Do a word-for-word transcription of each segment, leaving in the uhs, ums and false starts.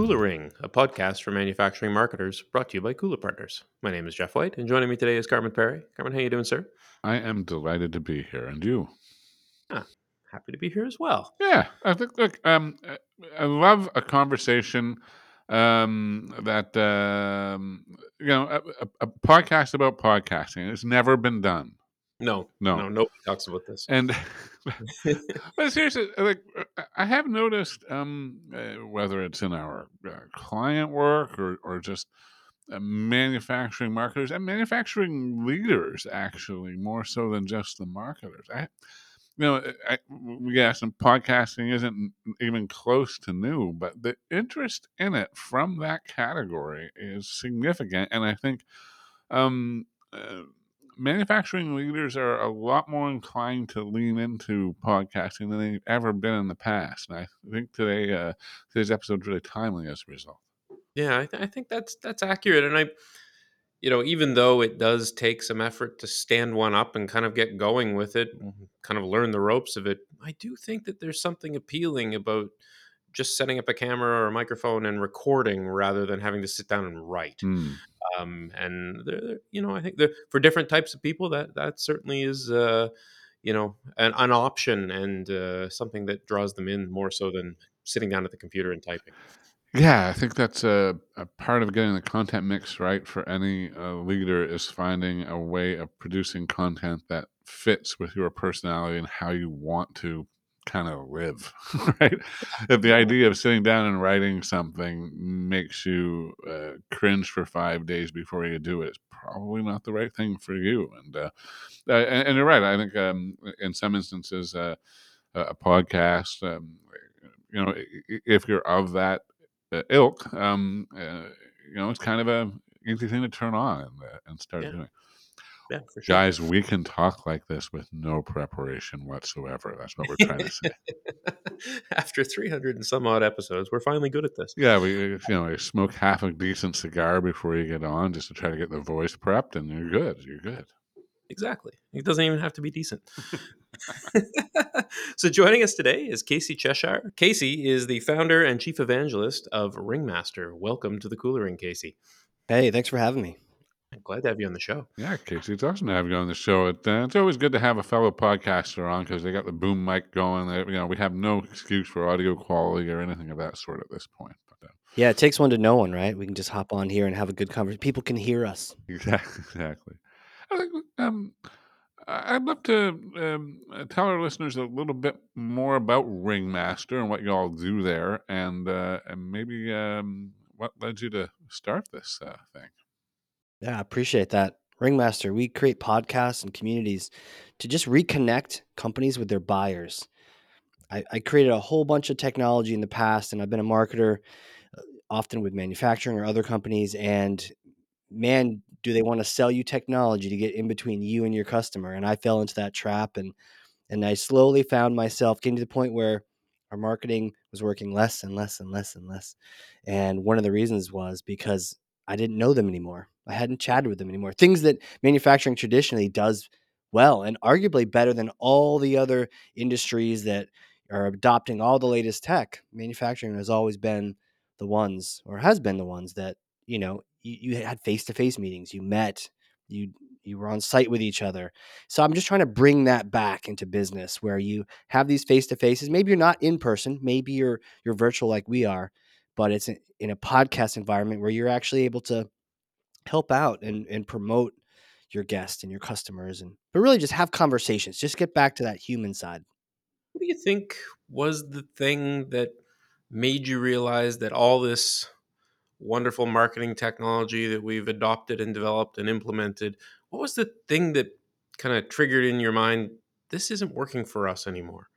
Cooler Ring, a podcast for manufacturing marketers brought to you by Cooler Partners. My name is Jeff White, and joining me today is Carmen Perry. Carmen, how you doing, sir? I am delighted to be here, and you? Ah, happy to be here as well. Yeah, I think. Look, um, I I love a conversation um, that um, you know, a, a, a podcast about podcasting. It's never been done. No, No, no, nobody talks about this. and but seriously, like uh, I have noticed, um, uh, whether it's in our uh, client work or or just uh, manufacturing marketers and manufacturing leaders, actually, more so than just the marketers. I, you know, I, yes, and podcasting isn't even close to new, but the interest in it from that category is significant, and I think um, uh, manufacturing leaders are a lot more inclined to lean into podcasting than they've ever been in the past. And I think today, uh, today's episode is really timely as a result. Yeah, I, th- I think that's that's accurate, and I, you know, even though it does take some effort to stand one up and kind of get going with it, mhm, kind of learn the ropes of it, I do think that there's something appealing about just setting up a camera or a microphone and recording rather than having to sit down and write. Hmm. Um, and there, there- you know, I think that for different types of people, that that certainly is, uh, you know, an, an option and uh, something that draws them in more so than sitting down at the computer and typing. Yeah, I think that's a, a part of getting the content mix right for any uh, leader is finding a way of producing content that fits with your personality and how you want to kind of live, right? If the Yeah, idea of sitting down and writing something makes you uh, cringe for five days before you do it, it's probably not the right thing for you. And uh, uh, and, and you're right. I think um, in some instances, uh, a a podcast, um, you know, i- i- if you're of that uh, ilk, um, uh, you know, it's kind of a easy thing to turn on and, uh, and start yeah, doing. yeah, for sure. Guys, we can talk like this with no preparation whatsoever. That's what we're trying to say. After three hundred and some odd episodes, we're finally good at this. Yeah, we you know you smoke half a decent cigar before you get on, just to try to get the voice prepped, and you're good. You're good. Exactly. It doesn't even have to be decent. So joining us today is Casey Cheshire. Casey is the founder and chief evangelist of Ringmaster. Welcome to the Cooler Ring, Casey. Hey, thanks for having me. I'm glad to have you on the show. Yeah, Casey, it's awesome to have you on the show. It, uh, it's always good to have a fellow podcaster on because they got the boom mic going. They, you know, we have no excuse for audio quality or anything of that sort at this point. But, uh, Yeah, it takes one to know one, right? We can just hop on here and have a good conversation. People can hear us. exactly, exactly. I think um, I- I'd love to um, uh, tell our listeners a little bit more about Ringmaster and what you all do there, and uh, and maybe um, what led you to start this uh, thing. Yeah, I appreciate that. Ringmaster, we create podcasts and communities to just reconnect companies with their buyers. I, I created a whole bunch of technology in the past, and I've been a marketer uh, often with manufacturing or other companies. And man, do they want to sell you technology to get in between you and your customer? And I fell into that trap, and And I slowly found myself getting to the point where our marketing was working less and less and less and less. And one of the reasons was because I didn't know them anymore. I hadn't chatted with them anymore. Things that manufacturing traditionally does well and arguably better than all the other industries that are adopting all the latest tech. Manufacturing has always been the ones, or has been the ones that, you know, you, you had face-to-face meetings, you met, you you were on site with each other. So I'm just trying to bring that back into business where you have these face to faces. Maybe you're not in person, maybe you're you're virtual like we are, but it's in, in a podcast environment where you're actually able to help out and and promote your guests and your customers, and but really just have conversations. Just get back to that human side. What do you think was the thing that made you realize that all this wonderful marketing technology that we've adopted and developed and implemented, what was the thing that kind of triggered in your mind, this isn't working for us anymore?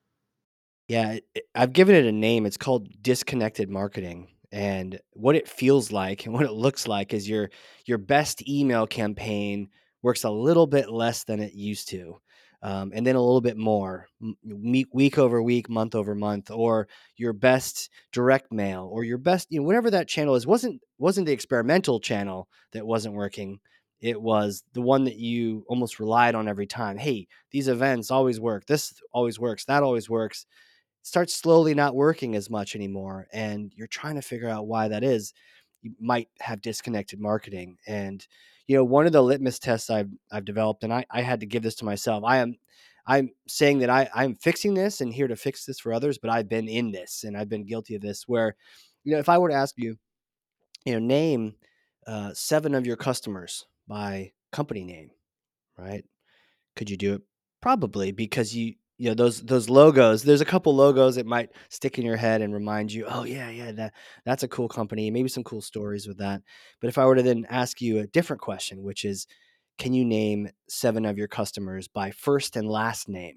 Yeah, it- it- I've given it a name. It's called disconnected marketing. And what it feels like and what it looks like is your your best email campaign works a little bit less than it used to, um, and then a little bit more m- week week over week, month over month, or your best direct mail, or your best, you know, whatever that channel is. wasn't wasn't the experimental channel that wasn't working. It was the one that you almost relied on every time. Hey, these events always work. This always works. That always works, starts slowly not working as much anymore, and you're trying to figure out why that is, you might have disconnected marketing. And you know, one of the litmus tests I've I've developed, and I, I had to give this to myself. I am I'm saying that I, I'm fixing this and here to fix this for others, but I've been in this and I've been guilty of this where, you know, if I were to ask you, you know, name uh, seven of your customers by company name, right? Could you do it? Probably, because you you know those those logos. There's a couple logos that might stick in your head and remind you, oh yeah, yeah, that that's a cool company. Maybe some cool stories with that. But if I were to then ask you a different question, which is, can you name seven of your customers by first and last name?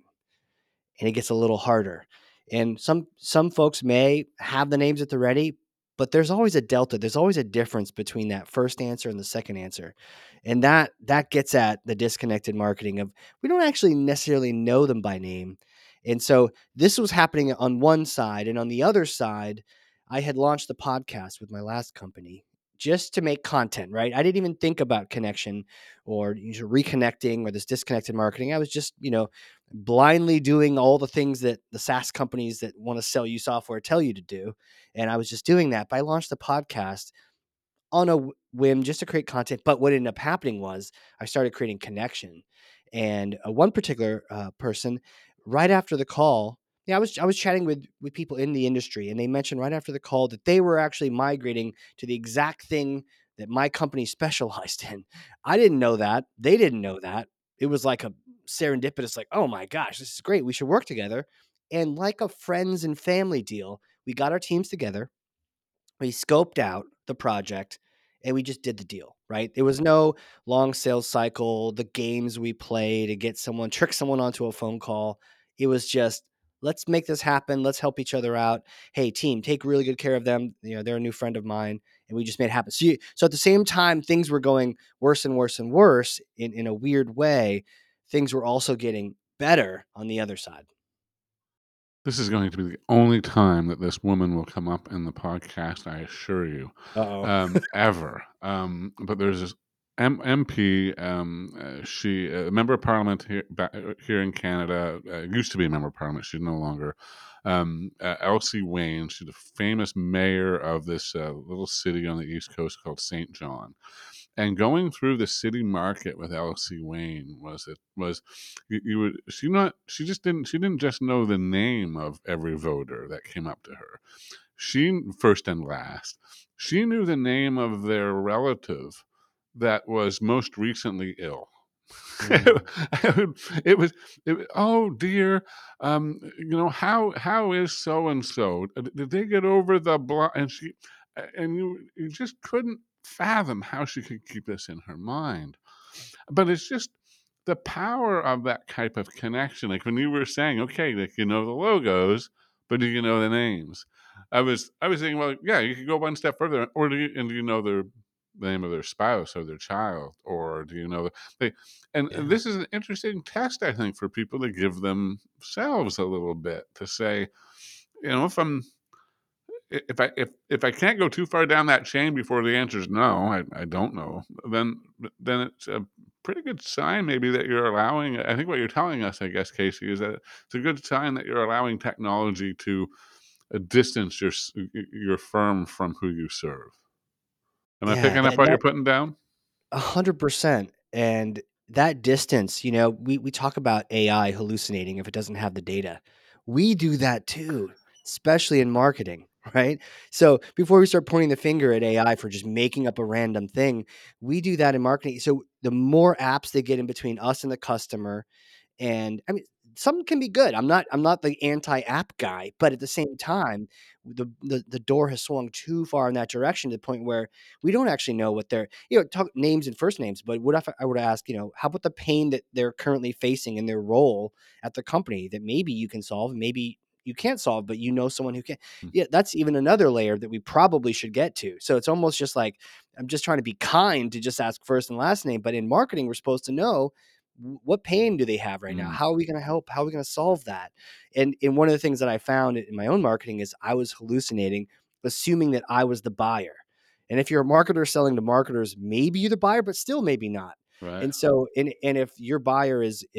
And it gets a little harder. And some some folks may have the names at the ready, but there's always a delta. There's always a difference between that first answer and the second answer. And that that gets at the disconnected marketing of, we don't actually necessarily know them by name. And so this was happening on one side, and on the other side, I had launched the podcast with my last company just to make content, right? I didn't even think about connection or reconnecting or this disconnected marketing. I was just, you know, blindly doing all the things that the SaaS companies that want to sell you software tell you to do. And I was just doing that. But I launched the podcast on a whim just to create content. But what ended up happening was I started creating connection. And uh, one particular uh, person, right after the call, yeah, I was I was chatting with with people in the industry, and they mentioned right after the call that they were actually migrating to the exact thing that my company specialized in. I didn't know that. They didn't know that. It was like a serendipitous, like, oh my gosh, this is great. We should work together. And like a friends and family deal, we got our teams together, we scoped out the project, and we just did the deal, right? There was no long sales cycle, the games we play to get someone, trick someone onto a phone call. It was just, let's make this happen. Let's help each other out. Hey, team, take really good care of them. You know, they're a new friend of mine, and we just made it happen. So, you, so at the same time, things were going worse and worse and worse in, in a weird way. Things were also getting better on the other side. This is going to be the only time that this woman will come up in the podcast, I assure you, Uh-oh. um, ever. Um, but there's this M- MP, um, uh, she a member of parliament here, back, uh, here in Canada, uh, used to be a member of parliament. She's no longer. Um, uh, Elsie Wayne. She's a famous mayor of this uh, little city on the East Coast called Saint John. And going through the city market with Elsie Wayne was it was you, you would she not she just didn't she didn't just know the name of every voter that came up to her. She first and last. She knew the name of their relative that was most recently ill. Mm. it was it was, oh dear, um you know, how how is so and so, did they get over the block? And she and you you just couldn't fathom how she could keep this in her mind. But it's just the power of that type of connection. Like when you were saying, okay, like you know the logos, but do you know the names? I was I was thinking, well, yeah, you could go one step further, or do you and do you know their the name of their spouse or their child, or do you know they? And, Yeah. and this is an interesting test, I think, for people to give themselves a little bit to say, you know, if I'm if I if if I can't go too far down that chain before the answer is no, I, I don't know, then then it's a pretty good sign maybe that you're allowing. I think what you're telling us, I guess, Casey, is that it's a good sign that you're allowing technology to uh, distance your your firm from who you serve. Am I Yeah, picking up that, what you're that putting down? A hundred percent. And that distance, you know, we, we talk about A I hallucinating if it doesn't have the data. We do that too, especially in marketing, right? So before we start pointing the finger at A I for just making up a random thing, we do that in marketing. So the more apps they get in between us and the customer, and I mean, some can be good. I'm not I'm not the anti-app guy, but at the same time, the, the the door has swung too far in that direction to the point where we don't actually know what they're, you know, talk names and first names. But what if I were to ask, you know, how about the pain that they're currently facing in their role at the company that maybe you can solve, maybe you can't solve, but you know someone who can. Yeah, that's even another layer that we probably should get to. So it's almost just like, I'm just trying to be kind to just ask first and last name, but in marketing, we're supposed to know, what pain do they have right now? Mm. How are we going to help? How are we going to solve that? And, and one of the things that I found in my own marketing is I was hallucinating, assuming that I was the buyer. And if you're a marketer selling to marketers, maybe you're the buyer, but still maybe not. Right. And so, and, and if your buyer is, is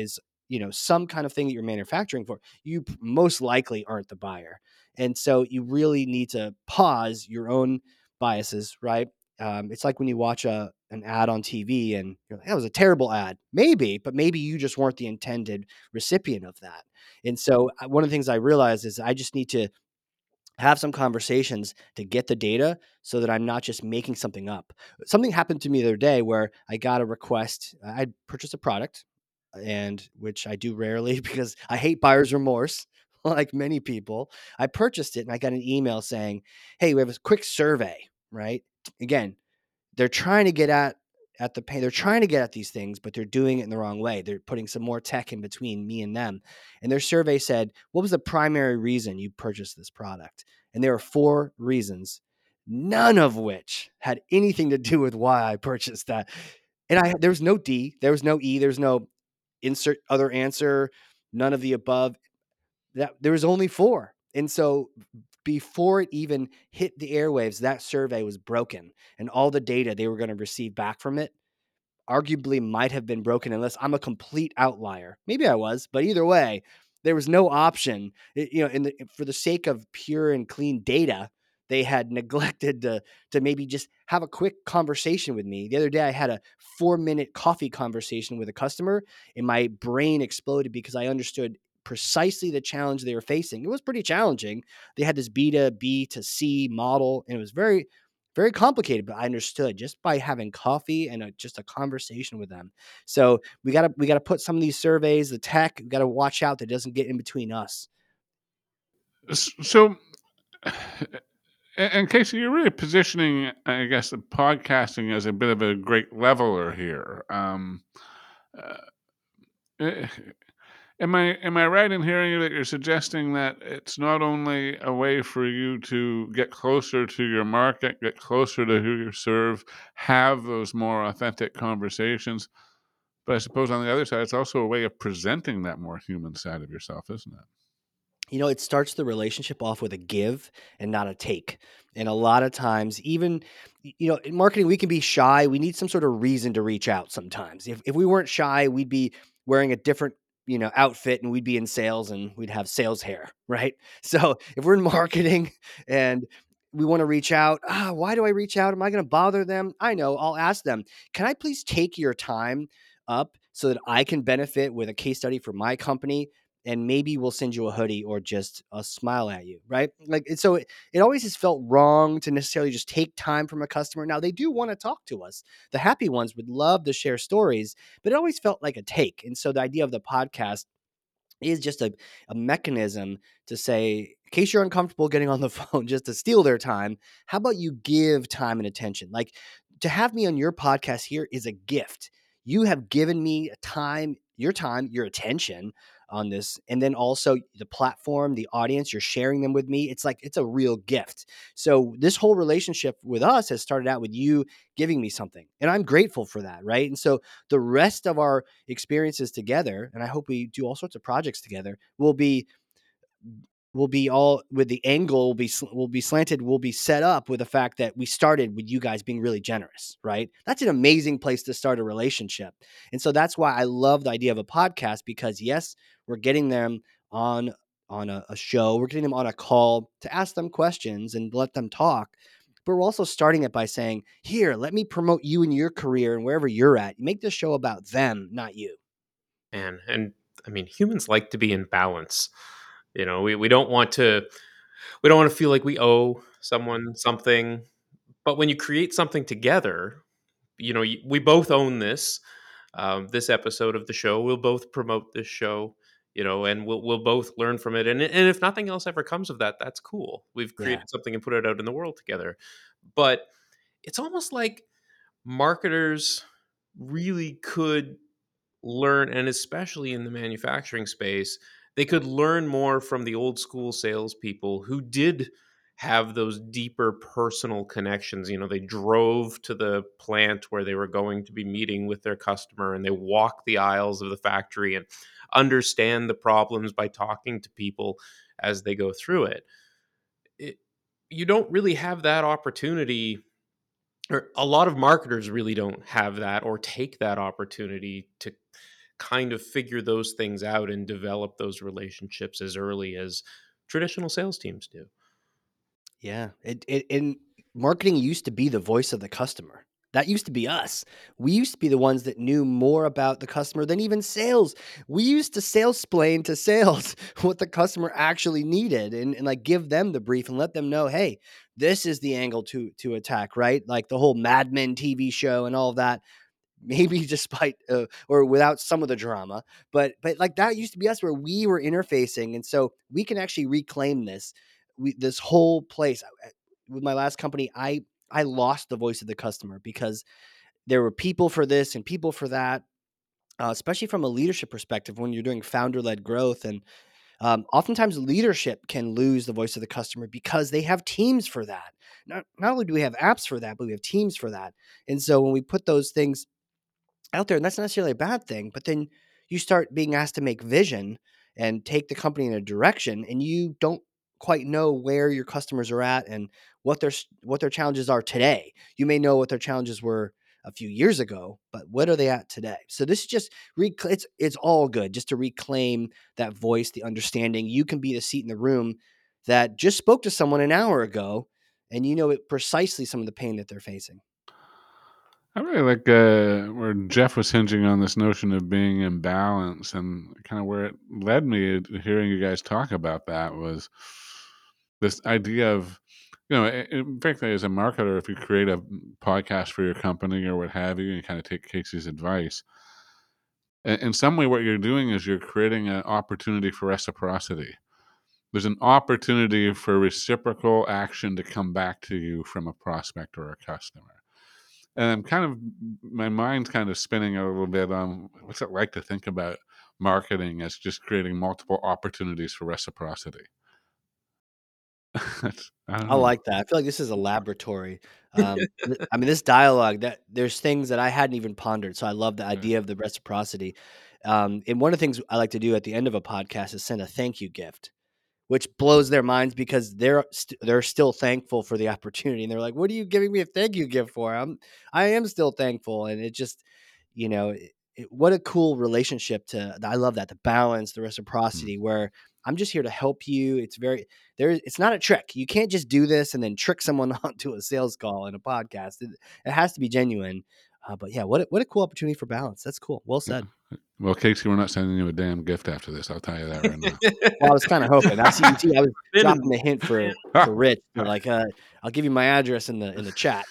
you know, some kind of thing that you're manufacturing for, you most likely aren't the buyer. And so you really need to pause your own biases, right? Um, it's like when you watch a an ad on T V and you're like, that was a terrible ad. Maybe, but maybe you just weren't the intended recipient of that. And so uh, one of the things I realized is I just need to have some conversations to get the data so that I'm not just making something up. Something happened to me the other day where I got a request. I purchased a product, and which I do rarely because I hate buyer's remorse, like many people. I purchased it and I got an email saying, "Hey, we have a quick survey," right? Again, they're trying to get at at the pain. They're trying to get at these things, but they're doing it in the wrong way. They're putting some more tech in between me and them. And their survey said, "What was the primary reason you purchased this product?" And there were four reasons, none of which had anything to do with why I purchased that. And I there was no D, there was no E, there's no insert other answer, none of the above. That there was only four. And so before it even hit the airwaves, that survey was broken, and all the data they were going to receive back from it arguably might have been broken unless I'm a complete outlier. Maybe I was, but either way, there was no option. It- you know, in the for the sake of pure and clean data, they had neglected to to maybe just have a quick conversation with me. The other day, I had a four minute coffee conversation with a customer, and my brain exploded because I understood precisely the challenge they were facing. It was pretty challenging. They had this B to B to C model, and it was very very complicated, but I understood just by having coffee and a, just a conversation with them. So we gotta we gotta put some of these surveys, the tech, we gotta watch out that it doesn't get in between us. S- So, and and Casey, you're really positioning, I guess, the podcasting as a bit of a great leveler here. Um, uh, eh, am I am I right in hearing you that you're suggesting that it's not only a way for you to get closer to your market, get closer to who you serve, have those more authentic conversations, but I suppose on the other side, it's also a way of presenting that more human side of yourself, isn't it? You know, it starts the relationship off with a give and not a take. And a lot of times, even, y- you know, in marketing, we can be shy. We need some sort of reason to reach out sometimes. If, if we weren't shy, we'd be wearing a different, you know, outfit and we'd be in sales and we'd have sales hair, right? So if we're in marketing and we want to reach out, ah, why do I reach out? Am I going to bother them? I know. I'll ask them, can I please take your time up so that I can benefit with a case study for my company? And maybe we'll send you a hoodie or just a smile at you, right? Like, and so it, it always has felt wrong to necessarily just take time from a customer. Now they do want to talk to us. The happy ones would love to share stories, but it always felt like a take. And so the idea of the podcast is just a, a mechanism to say, in case you're uncomfortable getting on the phone just to steal their time, how about you give time and attention? Like, to have me on your podcast here is a gift. You have given me time, your time, your attention on this. And then also the platform, the audience, you're sharing them with me. It's like, it's a real gift. So this whole relationship with us has started out with you giving me something. And I'm grateful for that. Right. And so the rest of our experiences together, and I hope we do all sorts of projects together, will be will be all with the angle will be will be slanted, will be set up with the fact that we started with you guys being really generous, right? That's an amazing place to start a relationship. And so that's why I love the idea of a podcast, because yes, we're getting them on on a, a show, we're getting them on a call to ask them questions and let them talk. But we're also starting it by saying, here, let me promote you in your career and wherever you're at. Make this show about them, not you. And and I mean, humans like to be in balance. You know, we, we don't want to we don't want to feel like we owe someone something. But when you create something together, you know, y- we both own this. Um, this episode of the show, we'll both promote this show, you know, and we'll we'll both learn from it. And and if nothing else ever comes of that, that's cool. We've Yeah. created something and put it out in the world together. But it's almost like marketers really could learn, and especially in the manufacturing space, they could learn more from the old school salespeople who did have those deeper personal connections. You know, they drove to the plant where they were going to be meeting with their customer, and they walk the aisles of the factory and understand the problems by talking to people as they go through it. it you don't really have that opportunity, or a lot of marketers really don't have that or take that opportunity to kind of figure those things out and develop those relationships as early as traditional sales teams do. Yeah. It, it and marketing used to be the voice of the customer. That used to be us. We used to be the ones that knew more about the customer than even sales. We used to sales explain to sales what the customer actually needed and, and like give them the brief and let them know, hey, this is the angle to to attack, right? Like the whole Mad Men T V show and all of that. Maybe despite uh, or without some of the drama, but but like that used to be us where we were interfacing, and so we can actually reclaim this we this whole place. I- I- With my last company, I I lost the voice of the customer because there were people for this and people for that, uh, especially from a leadership perspective when you're doing founder led growth. And um, oftentimes leadership can lose the voice of the customer because they have teams for that. Not, not only do we have apps for that, but we have teams for that. And so when we put those things out there, and that's not necessarily a bad thing, but then you start being asked to make vision and take the company in a direction, and you don't quite know where your customers are at and what their what their challenges are today. You may know what their challenges were a few years ago, but what are they at today? So this is just rec- it's it's all good just to reclaim that voice, the understanding. You can be the seat in the room that just spoke to someone an hour ago, and you know it precisely some of the pain that they're facing. I really like uh, where Jeff was hinging on this notion of being in balance, and kind of where it led me to hearing you guys talk about that was this idea of, you know, i- i- frankly, as a marketer, if you create a podcast for your company or what have you, and kind of take Casey's advice, in, in some way, what you're doing is you're creating an opportunity for reciprocity. There's an opportunity for reciprocal action to come back to you from a prospect or a customer. And I'm kind of my mind's kind of spinning a little bit on what's it like to think about marketing as just creating multiple opportunities for reciprocity. That's, I don't I know. like that. I feel like this is a laboratory. Um, th- I mean, this dialogue that there's things that I hadn't even pondered. So I love the Yeah. idea of the reciprocity. Um, and one of the things I like to do at the end of a podcast is send a thank you gift, which blows their minds because they're st- they're still thankful for the opportunity, and they're like, "What are you giving me a thank you gift for?" I'm I am still thankful, and it just, you know, it, it, what a cool relationship to. I love that the balance, the Hmm. reciprocity, where I'm just here to help you. It's very there. It's not a trick. You can't just do this and then trick someone onto a sales call in a podcast. It, it has to be genuine. Uh, but yeah, what a, what a cool opportunity for balance. That's cool. Well Yeah. said. Well, Casey, we're not sending you a damn gift after this. I'll tell you that right now. Well, I was kind of hoping. I see. You see, I was Been dropping in- the hint for for Rich. They're like, uh, I'll give you my address in the in the chat.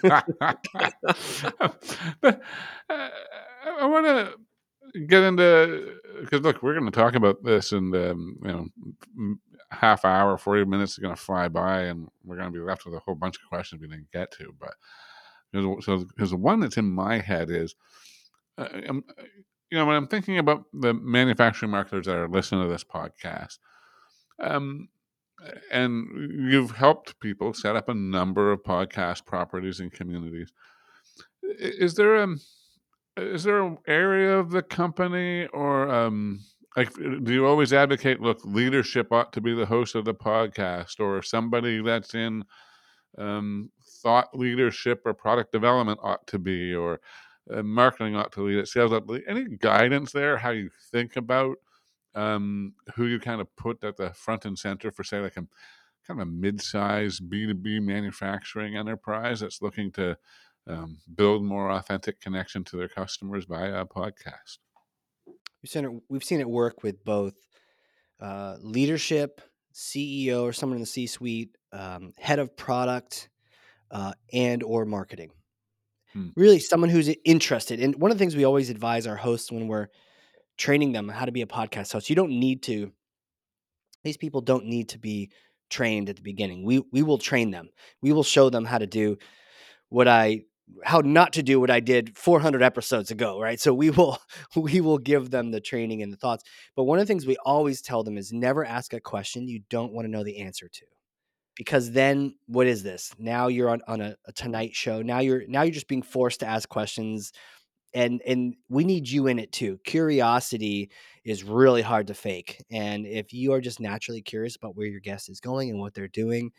But, uh, I want to get into because look, we're going to talk about this, and um, you know, m- half hour, forty minutes is going to fly by, and we're going to be left with a whole bunch of questions we didn't get to. But there's- so, because the one that's in my head is, uh, um, you know, when I'm thinking about the manufacturing marketers that are listening to this podcast, um, and you've helped people set up a number of podcast properties and communities. I- Is there a is there an area of the company or um like do you always advocate look leadership ought to be the host of the podcast or somebody that's in um thought leadership or product development ought to be or uh, marketing ought to lead it, sales ought to lead. Any guidance there how you think about um who you kind of put at the front and center for say like a kind of a mid-sized B two B manufacturing enterprise that's looking to um, build more authentic connection to their customers via a podcast? We've seen it. We've seen it work with both uh, leadership, C E O, or someone in the C-suite, um, head of product, uh, and or marketing. Hmm. Really, someone who's interested. And one of the things we always advise our hosts when we're training them how to be a podcast host, you don't need to. These people don't need to be trained at the beginning. We we will train them. We will show them how to do what I how not to do what I did four hundred episodes ago, right? So we will we will give them the training and the thoughts. But one of the things we always tell them is never ask a question you don't want to know the answer to. Because then what is this? Now you're on, on a, a Tonight Show. Now you're now you're just being forced to ask questions, and and we need you in it too. Curiosity is really hard to fake. And if you are just naturally curious about where your guest is going and what they're doing,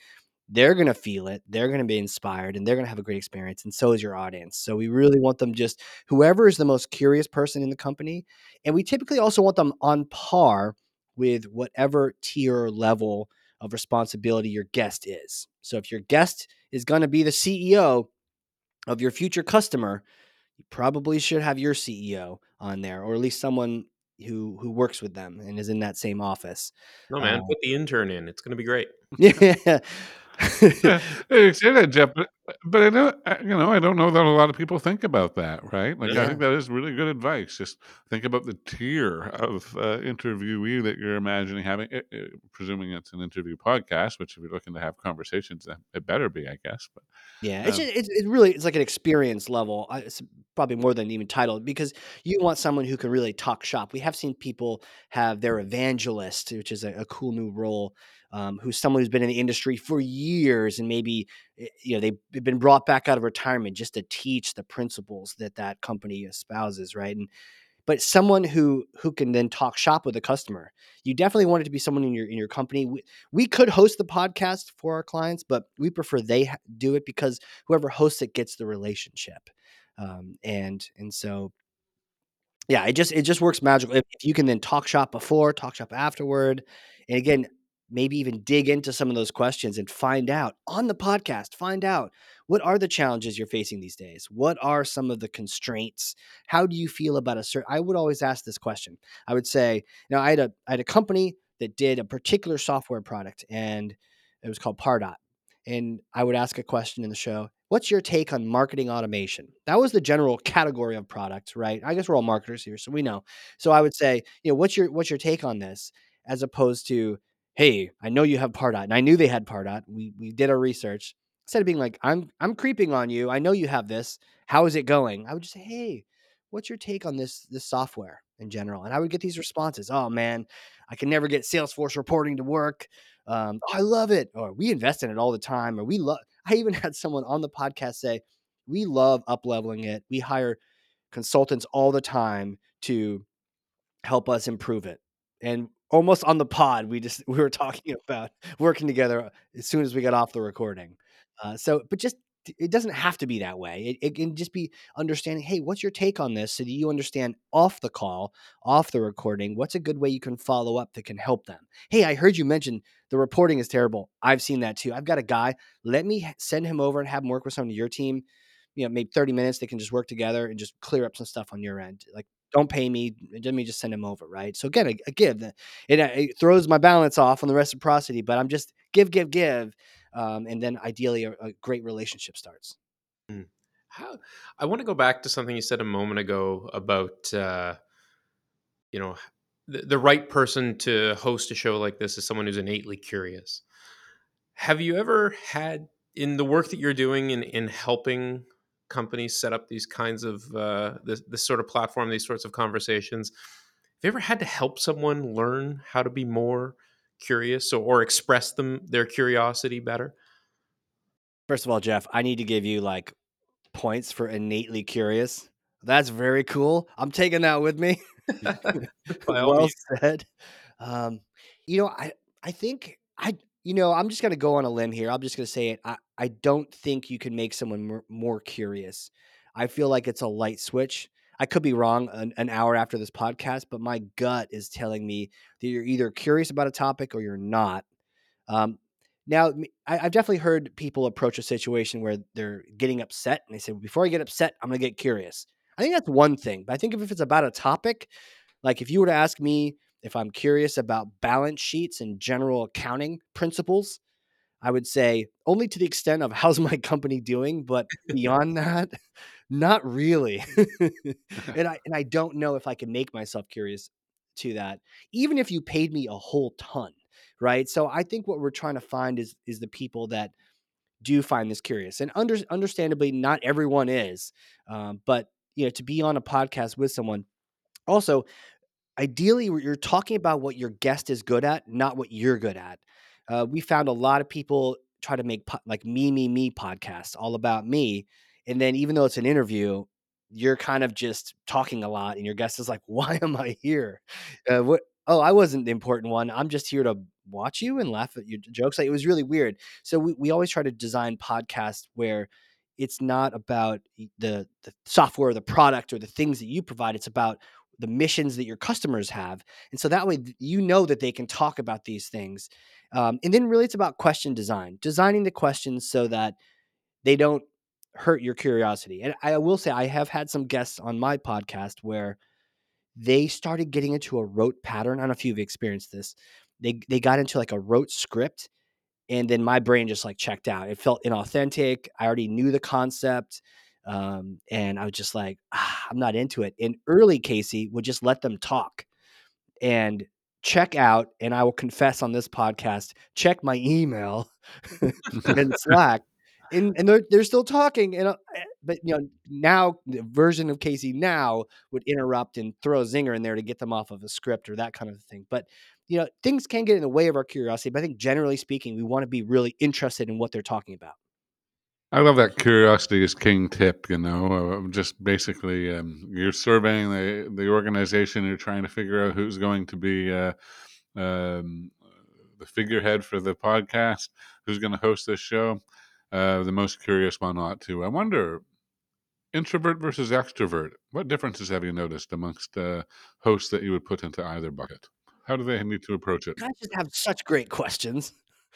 they're going to feel it. They're going to be inspired and they're going to have a great experience. And so is your audience. So we really want them just whoever is the most curious person in the company. And we typically also want them on par with whatever tier or level of responsibility your guest is. So if your guest is going to be the C E O of your future customer, you probably should have your C E O on there, or at least someone who who works with them and is in that same office. No, Uh, man, put the intern in. It's gonna be great. yeah. Yeah, you say that, Jeff, but but I know, I you know, I don't know that a lot of people think about that, right? Like, I Yeah. think that is really good advice. Just think about the tier of, uh, interviewee that you're imagining having, eh eh, presuming it's an interview podcast, which if you're looking to have conversations, then it better be, I guess, but, Yeah, it's um just, it's it's really it's like an experience level. I It's probably more than even title because you want someone who can really talk shop. We have seen people have their evangelist, which is a, a cool new role, um, who's someone who's been in the industry for years and maybe eh, you know they- they've been brought back out of retirement just to teach the principles that that company espouses, right? And but someone who who can then talk shop with the customer. You definitely want it to be someone in your in your company. We, we could host the podcast for our clients, but we prefer they ha- do it because whoever hosts it gets the relationship. Um, and and so yeah, it just it just works magical if, if you can then talk shop before, talk shop afterward, and again, maybe even dig into some of those questions and find out on the podcast. Find out what are the challenges you're facing these days. What are some of the constraints? How do you feel about a certain? I would always ask this question. I would say, you know, I had a I had a company that did a particular software product, and it was called Pardot. And I would ask a question in the show. What's your take on marketing automation? That was the general category of product, right? I guess we're all marketers here, so we know. So I would say, you know, what's your what's your take on this, as opposed to, hey, I know you have Pardot, and I knew they had Pardot. We we did our research. Instead of being like, I'm I'm creeping on you. I know you have this. How is it going? I would just say, hey, what's your take on this this software in general? And I would get these responses. Oh man, I can never get Salesforce reporting to work. Um, oh, I love it. Or we invest in it all the time. Or we love. I even had someone on the podcast say, we love up leveling it. We hire consultants all the time to help us improve it. And almost on the pod, we just we were talking about working together as soon as we got off the recording. Uh, so, but just it doesn't have to be that way. It, it can just be understanding. Hey, what's your take on this? So that you understand off the call, off the recording, what's a good way you can follow up that can help them. Hey, I heard you mention the reporting is terrible. I've seen that too. I've got a guy. Let me h- send him over and have him work with someone of your team. You know, maybe thirty minutes. They can just work together and just clear up some stuff on your end. Like, don't pay me. Let me just send him over, right? So again, a, a give. It, it throws my balance off on the reciprocity, but I'm just give, give, give, um, and then ideally a, a great relationship starts. Mm. How I want to go back to something you said a moment ago about uh, you know the, the right person to host a show like this is someone who's innately curious. Have you ever had in the work that you're doing in in helping companies set up these kinds of uh, this this sort of platform, these sorts of conversations? Have you ever had to help someone learn how to be more curious or, or express them their curiosity better? First of all, Jeff, I need to give you like points for innately curious. That's very cool. I'm taking that with me. By all Well means. said. Um, you know, I I think I you know I'm just gonna go on a limb here. I'm just gonna say it. I I don't think you can make someone more, more curious. I feel like it's a light switch. I could be wrong an, an hour after this podcast, but my gut is telling me that you're either curious about a topic or you're not. Um, now, m- I, have definitely heard people approach a situation where they're getting upset and they say, before I get upset, I'm going to get curious. I think that's one thing. But I think if it's about a topic, like if you were to ask me if I'm curious about balance sheets and general accounting principles, I would say only to the extent of how's my company doing, but beyond that, not really. and I and I don't know if I can make myself curious to that, even if you paid me a whole ton, right? So I think what we're trying to find is is the people that do find this curious, and under, understandably, not everyone is, um, but you know, to be on a podcast with someone. Also, ideally, you're talking about what your guest is good at, not what you're good at. Uh, we found a lot of people try to make po- like me, me, me podcasts all about me. And then even though it's an interview, you're kind of just talking a lot and your guest is like, why am I here? Uh, what? Oh, I wasn't the important one. I'm just here to watch you and laugh at your jokes. Like, it was really weird. So we, we always try to design podcasts where it's not about the the software or the product or the things that you provide. It's about the missions that your customers have. And so that way, you know that they can talk about these things. Um, and then really it's about question design, designing the questions so that they don't hurt your curiosity. And I will say, I have had some guests on my podcast where they started getting into a rote pattern. I don't know if you've experienced this. They they got into like a rote script, and then my brain just like checked out. It felt inauthentic. I already knew the concept. Um, and I was just like, ah, I'm not into it. And early Casey would just let them talk and check out. And I will confess on this podcast, check my email and Slack. And, and they're, they're still talking. And, uh, but you know, now the version of Casey now would interrupt and throw a zinger in there to get them off of a script or that kind of thing. But, you know, things can get in the way of our curiosity, but I think generally speaking, we want to be really interested in what they're talking about. I love that curiosity is king tip, you know, uh, just basically um, you're surveying the, the organization, you're trying to figure out who's going to be uh, um, the figurehead for the podcast, who's going to host this show. Uh, the most curious one ought to. I wonder, introvert versus extrovert, what differences have you noticed amongst uh, hosts that you would put into either bucket? How do they need to approach it? You guys just have such great questions.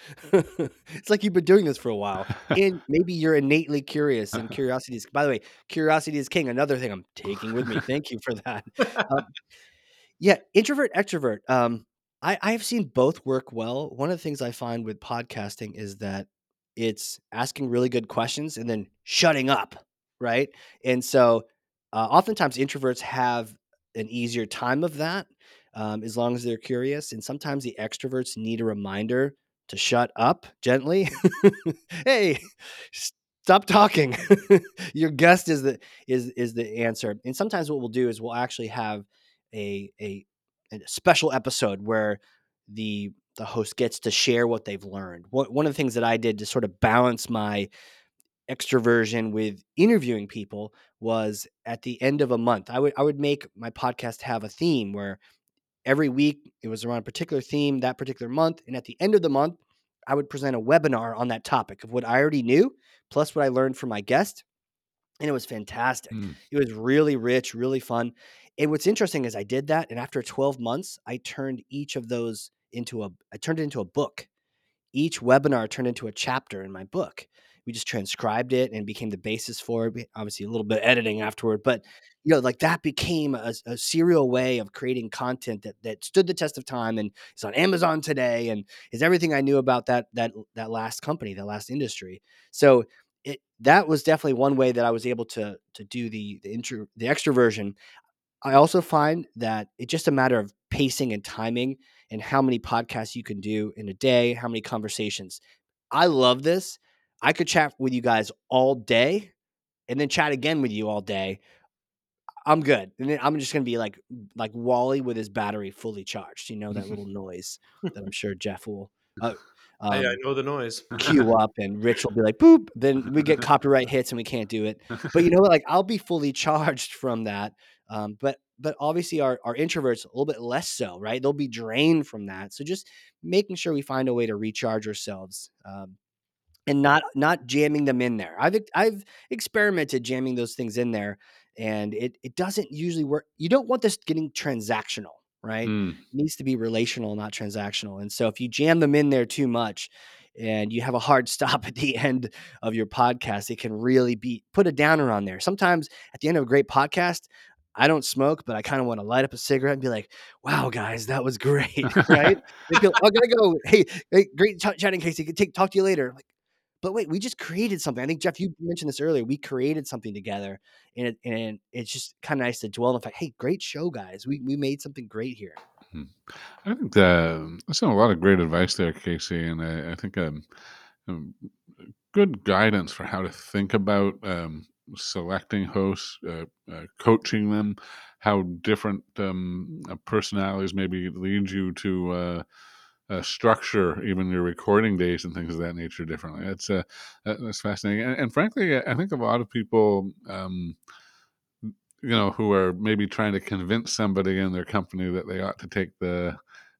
It's like you've been doing this for a while, and maybe you're innately curious, and curiosity is, by the way, curiosity is king. Another thing I'm taking with me. Thank you for that. Um, yeah, introvert, extrovert. Um, I I've seen both work well. One of the things I find with podcasting is that it's asking really good questions and then shutting up, right? And so, uh, oftentimes introverts have an easier time of that, um, as long as they're curious. And sometimes the extroverts need a reminder to shut up gently. Hey, stop talking. Your guest is the is is the answer. And sometimes what we'll do is we'll actually have a a, a special episode where the the host gets to share what they've learned. What, one of the things that I did to sort of balance my extroversion with interviewing people was at the end of a month, I would I would make my podcast have a theme where every week it was around a particular theme that particular month, and at the end of the month, I would present a webinar on that topic of what I already knew, plus what I learned from my guest. And it was fantastic. Hmm. It was really rich, really fun. And what's interesting is I did that, and after twelve months, I turned each of those into a I turned it into a book. Each webinar turned into a chapter in my book. We just transcribed it and became the basis for it. We- Obviously, a little bit of editing afterward, but you know, like that became a, a serial way of creating content that that stood the test of time and is on Amazon today and is everything I knew about that that that last company, that last industry. So it that was definitely one way that I was able to to do the the intro the extroversion. I also find that it's just a matter of pacing and timing and how many podcasts you can do in a day, how many conversations. I love this. I could chat with you guys all day and then chat again with you all day. I'm good. And then I'm just going to be like like Wally with his battery fully charged. You know, that little noise that I'm sure Jeff will uh, I, I um, know the noise. queue up, and Rich will be like, boop. Then we get copyright hits and we can't do it. But you know what? Like, I'll be fully charged from that. Um, but but obviously our, our introverts a little bit less so, right? They'll be drained from that. So just making sure we find a way to recharge ourselves. Um, and not not jamming them in there. I've I've experimented jamming those things in there, and it it doesn't usually work. You don't want this getting transactional, right? Hmm. It needs to be relational, not transactional. And so if you jam them in there too much and you have a hard stop at the end of your podcast, it can really be put a downer on there. Sometimes at the end of a great podcast, I don't smoke, but I kind of want to light up a cigarette and be like, wow, guys, that was great. Right? They feel, I gotta go. Hey, hey great ch- chatting, Casey. Take, talk to you later. Like, but wait, we just created something. I think Jeff, you mentioned this earlier. We created something together, and it, and it's just kind of nice to dwell on the fact. Hey, great show, guys. We we made something great here. Hmm. I think that, that's a lot of great advice there, Casey, and I, I think um, um, good guidance for how to think about um, selecting hosts, uh, uh, coaching them, how different um, uh, personalities maybe lead you to uh, uh, structure even your recording days and things of that nature differently. That's uh, that- that's fascinating, and, and frankly, I think a lot of people. Um, you know, who are maybe trying to convince somebody in their company that they ought to take the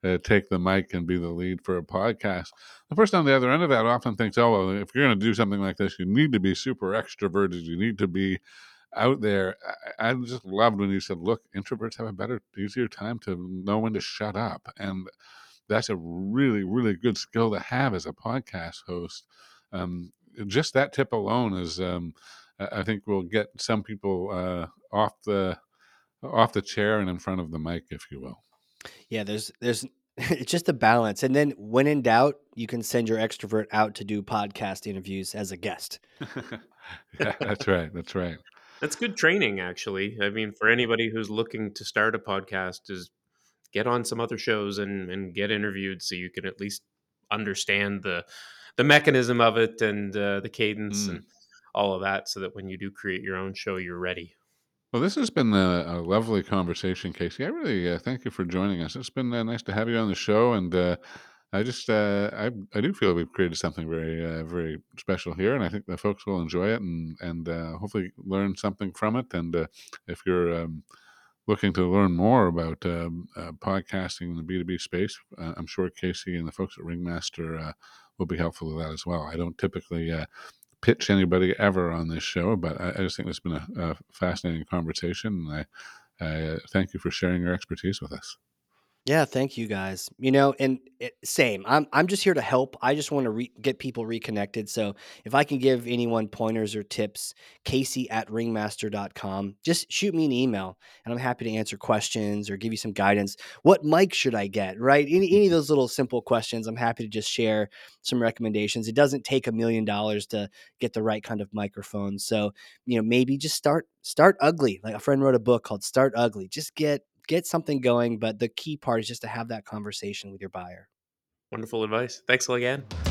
uh, take the mic and be the lead for a podcast. The person on the other end of that often thinks, oh, well, if you're going to do something like this, you need to be super extroverted. You need to be out there. I, I just loved when you said, look, introverts have a better, easier time to know when to shut up. And that's a really, really good skill to have as a podcast host. Um, just that tip alone is, um, I think, will get some people uh, off the off the chair and in front of the mic, if you will. Yeah, there's there's it's just a balance. And then when in doubt, you can send your extrovert out to do podcast interviews as a guest. Yeah, that's right. That's right. That's good training, actually. I mean, for anybody who's looking to start a podcast, is get on some other shows and, and get interviewed so you can at least understand the the mechanism of it and uh, the cadence Mm. and all of that, so that when you do create your own show, you're ready. Well, this has been a, a lovely conversation, Casey. I really uh, thank you for joining us. It's been uh, nice to have you on the show, and uh, I just uh, I I do feel we've created something very uh, very special here, and I think the folks will enjoy it and and uh, hopefully learn something from it. And uh, if you're um, looking to learn more about um, uh, podcasting in the B two B space, uh, I'm sure Casey and the folks at Ringmaster uh, will be helpful with that as well. I don't typically uh, pitch anybody ever on this show, but I, I just think it's been a, a fascinating conversation, and I, I uh, thank you for sharing your expertise with us. Yeah, thank you guys. You know, and it, same. I'm I'm just here to help. I just want to re- get people reconnected. So if I can give anyone pointers or tips, Casey at ringmaster dot com, just shoot me an email and I'm happy to answer questions or give you some guidance. What mic should I get? Right? Any any of those little simple questions, I'm happy to just share some recommendations. It doesn't take a million dollars to get the right kind of microphone. So, you know, maybe just start start ugly. Like a friend wrote a book called Start Ugly. Just get get something going, but the key part is just to have that conversation with your buyer. Wonderful advice. Thanks again.